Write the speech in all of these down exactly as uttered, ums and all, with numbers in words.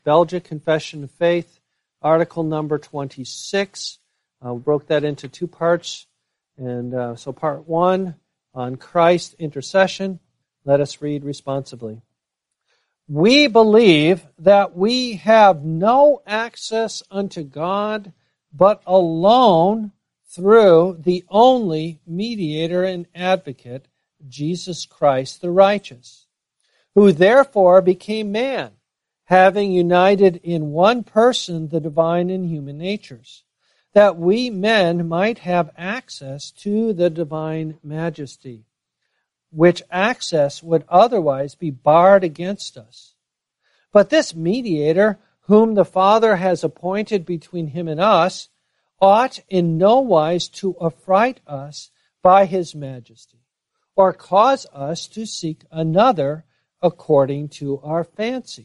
Belgic Confession of Faith, article number twenty-six. Uh, we broke that into two parts. And uh, so part one on Christ's intercession. Let us read responsibly. We believe that we have no access unto God but alone through the only mediator and advocate, Jesus Christ the righteous, who therefore became man, having united in one person the divine and human natures, that we men might have access to the divine majesty, which access would otherwise be barred against us. But this mediator, whom the Father has appointed between him and us, ought in no wise to affright us by his majesty, or cause us to seek another according to our fancy.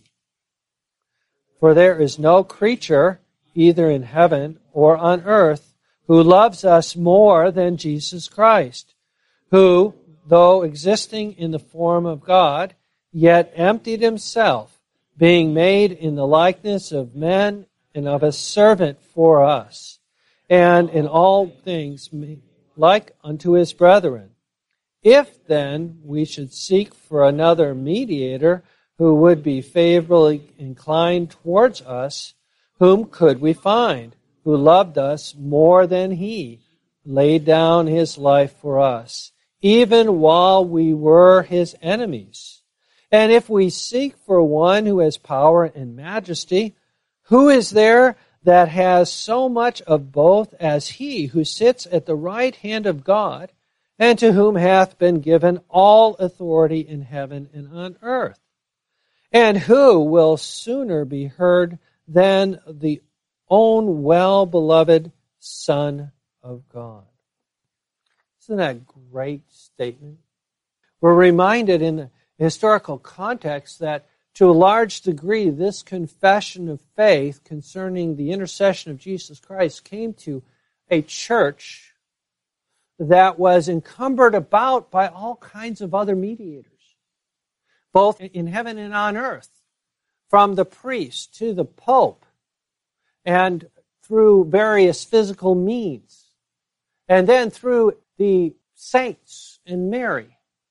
For there is no creature, either in heaven or on earth, who loves us more than Jesus Christ, who, though existing in the form of God, yet emptied himself, being made in the likeness of men and of a servant for us, and in all things like unto his brethren. If then we should seek for another mediator who would be favorably inclined towards us, whom could we find, who loved us more than he, laid down his life for us, even while we were his enemies? And if we seek for one who has power and majesty, who is there that has so much of both as he who sits at the right hand of God, and to whom hath been given all authority in heaven and on earth? And who will sooner be heard than the own well-beloved Son of God? Isn't that a great statement? We're reminded in the historical context that to a large degree this confession of faith concerning the intercession of Jesus Christ came to a church that was encumbered about by all kinds of other mediators, both in heaven and on earth, from the priest to the pope, and through various physical means, and then through the saints and Mary.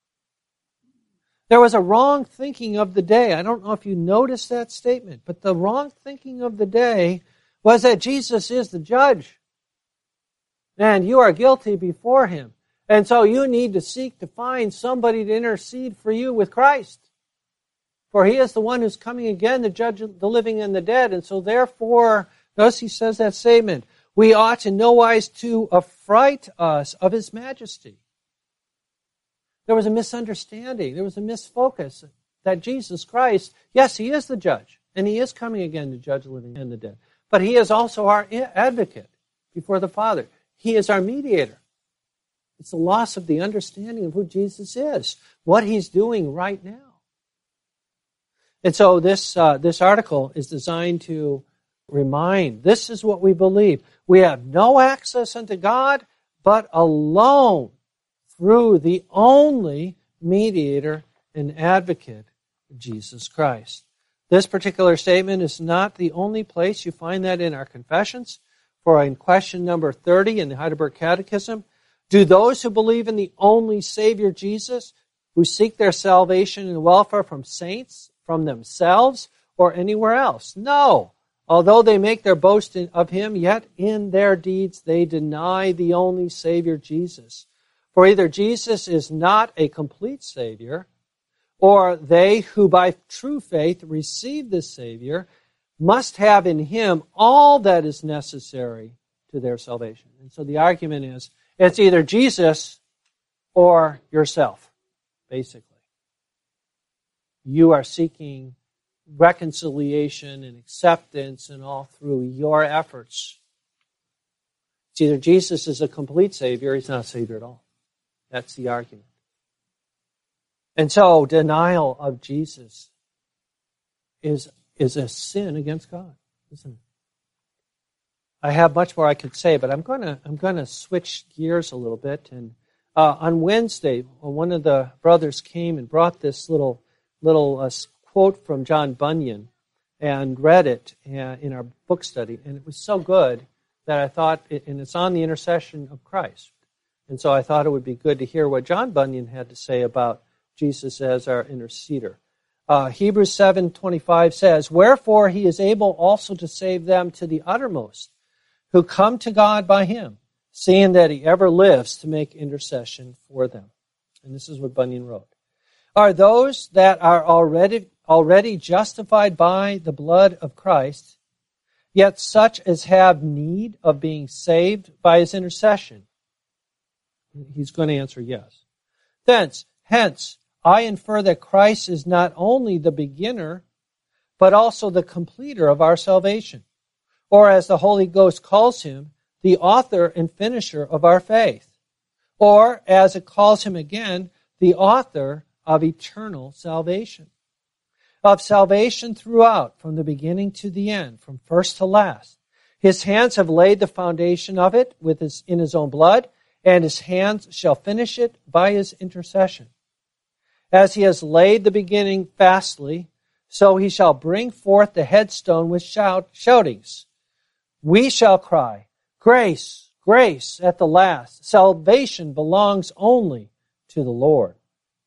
There was a wrong thinking of the day. I don't know if you noticed that statement, but the wrong thinking of the day was that Jesus is the judge, and you are guilty before him. And so you need to seek to find somebody to intercede for you with Christ. For he is the one who's coming again to judge the living and the dead. And so therefore, notice he says that statement, we ought in no wise to affright us of his majesty. There was a misunderstanding. There was a misfocus that Jesus Christ, yes, he is the judge, and he is coming again to judge the living and the dead. But he is also our advocate before the Father. He is our mediator. It's the loss of the understanding of who Jesus is, what he's doing right now. And so this uh, this article is designed to remind, this is what we believe. We have no access unto God, but alone through the only mediator and advocate, Jesus Christ. This particular statement is not the only place you find that in our confessions. For in question number thirty in the Heidelberg Catechism, do those who believe in the only Savior Jesus, who seek their salvation and welfare from saints, from themselves, or anywhere else? No. Although they make their boast in, of him, yet in their deeds they deny the only Savior Jesus. For either Jesus is not a complete Savior, or they who by true faith receive the Savior must have in him all that is necessary to their salvation. And so the argument is, it's either Jesus or yourself, basically. You are seeking reconciliation and acceptance and all through your efforts. It's either Jesus is a complete Savior, or he's not a Savior at all. That's the argument. And so denial of Jesus is, is a sin against God, isn't it? I have much more I could say, but I'm going to I'm going to switch gears a little bit. And uh, on Wednesday, one of the brothers came and brought this little little uh, quote from John Bunyan, and read it in our book study, and it was so good that I thought, it, and it's on the intercession of Christ. And so I thought it would be good to hear what John Bunyan had to say about Jesus as our interceder. Uh, Hebrews seven twenty-five says, "Wherefore he is able also to save them to the uttermost, who come to God by him, seeing that he ever lives to make intercession for them." And this is what Bunyan wrote. "Are those that are already already justified by the blood of Christ, yet such as have need of being saved by his intercession?" He's going to answer yes. Thence, hence, I infer that Christ is not only the beginner, but also the completer of our salvation, or as the Holy Ghost calls him, the author and finisher of our faith, or as it calls him again, the author of eternal salvation. Of salvation throughout, from the beginning to the end, from first to last. His hands have laid the foundation of it with his, in his own blood, and his hands shall finish it by his intercession. As he has laid the beginning fastly, so he shall bring forth the headstone with shout, shoutings. We shall cry, "Grace, grace," at the last. Salvation belongs only to the Lord.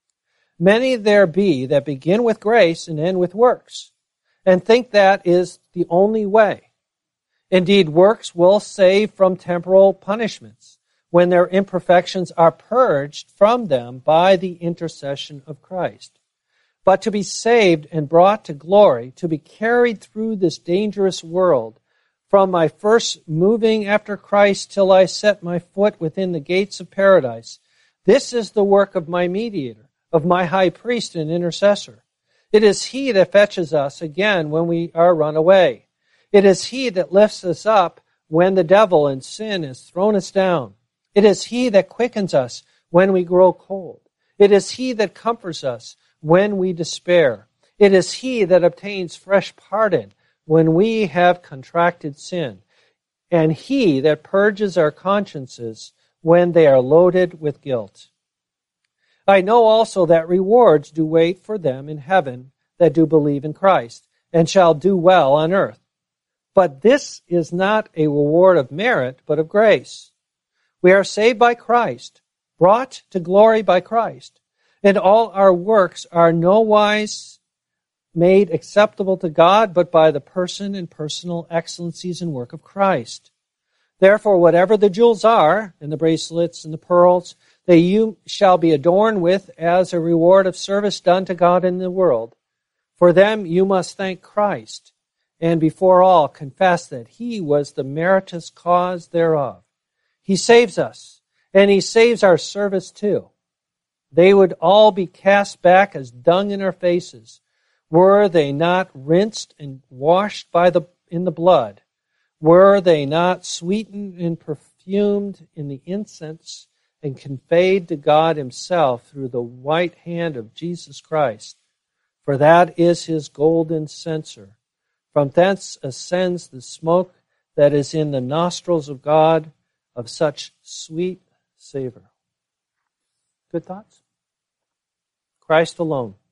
Many there be that begin with grace and end with works, and think that is the only way. Indeed, works will save from temporal punishments, when their imperfections are purged from them by the intercession of Christ. But to be saved and brought to glory, to be carried through this dangerous world, from my first moving after Christ till I set my foot within the gates of paradise, this is the work of my mediator, of my high priest and intercessor. It is he that fetches us again when we are run away. It is he that lifts us up when the devil and sin has thrown us down. It is he that quickens us when we grow cold. It is he that comforts us when we despair. It is he that obtains fresh pardon when we have contracted sin. And he that purges our consciences when they are loaded with guilt. I know also that rewards do wait for them in heaven that do believe in Christ, and shall do well on earth. But this is not a reward of merit, but of grace. We are saved by Christ, brought to glory by Christ, and all our works are no wise made acceptable to God, but by the person and personal excellencies and work of Christ. Therefore, whatever the jewels are, and the bracelets and the pearls, that you shall be adorned with as a reward of service done to God in the world, for them you must thank Christ, and before all confess that he was the meritorious cause thereof. He saves us, and he saves our service too. They would all be cast back as dung in our faces, were they not rinsed and washed by the in the blood, were they not sweetened and perfumed in the incense, and conveyed to God himself through the white hand of Jesus Christ. For that is his golden censer. From thence ascends the smoke that is in the nostrils of God, of such sweet savor. Good thoughts? Christ alone